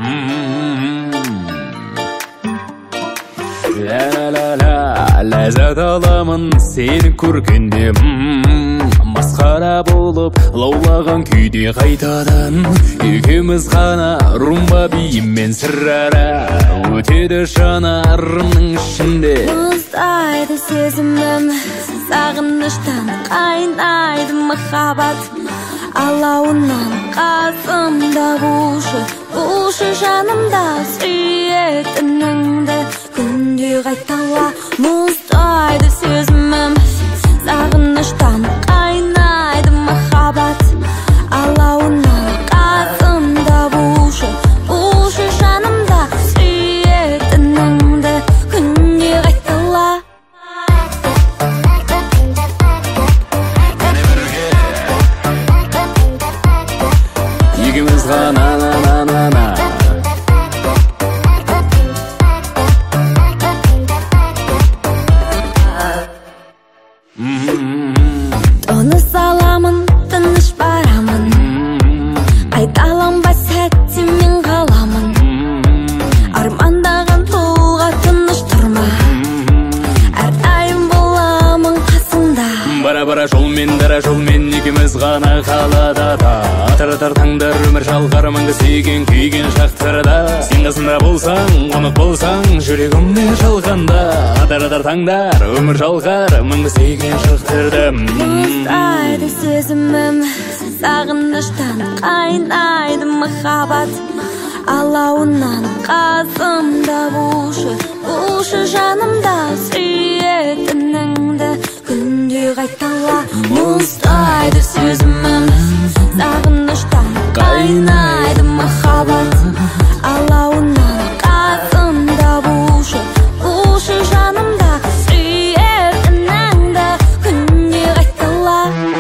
Ләззат аламын сені көргенде, масқара болып лаулаған күйде қайтадан. Екеуміз ғана румба биіммен сірара, өтеді жанарымның ішінде. Мұздайды сезімім, сағыныштан қайнайды махаббат. Алауынан қасымда бұлшы жанымда сүйетініңді күнде қайтала. Мұздайды сезімім, сағыныштан қайнайды махаббат. Алауынан қасымда бұлшы жанымда сүйетініңді күнде қайтала. Екеуміз ғана Тыныс аламын, тыныш барамын, қайталанбас сәтте мен қаламын. Армандаған тұлға тыныш тұрма, әрдайым боламын қасыңда. Бара-бара жолмен, дара жолмен, екеуміз ғана қалада да. Атар таңдар өмір жалғар, мәңгі сүйген күйген шақтарда. Сен қасында болсаң, қонақ болсаң, жүрегімде жалғанда. Атар таңдар өмір жалғар, мәңгі сүйген шақтарда. Мұздайды сезімім, сағыныштан қайнайды махаббат. Алауынан қасымда бұлшы жанымда сүйетініңді күнде қайтала. Мұздайды сезімім, сағыныштан қайнайды махаббат. Алауынан қасымда бұлшы жанымда сүйетініңді күнде қайтала.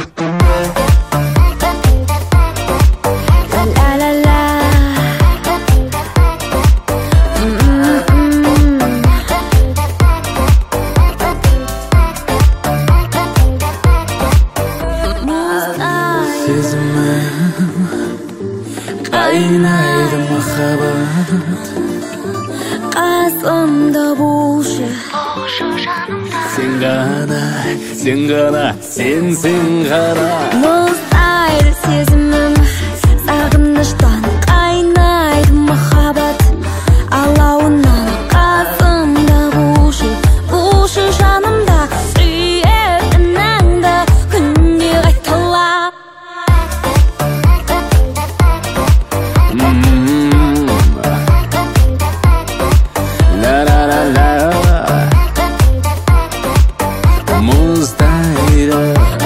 Сезімім, қайнайды махаббат. Қасымда бұлшы Сен ғана, сен ғана. Мұздайды сезімім, сағыныштан қайнайды махаббат. Алауынан қасымда бұлшы жанымда сүйетініңді күнде қайтала. Мұздайды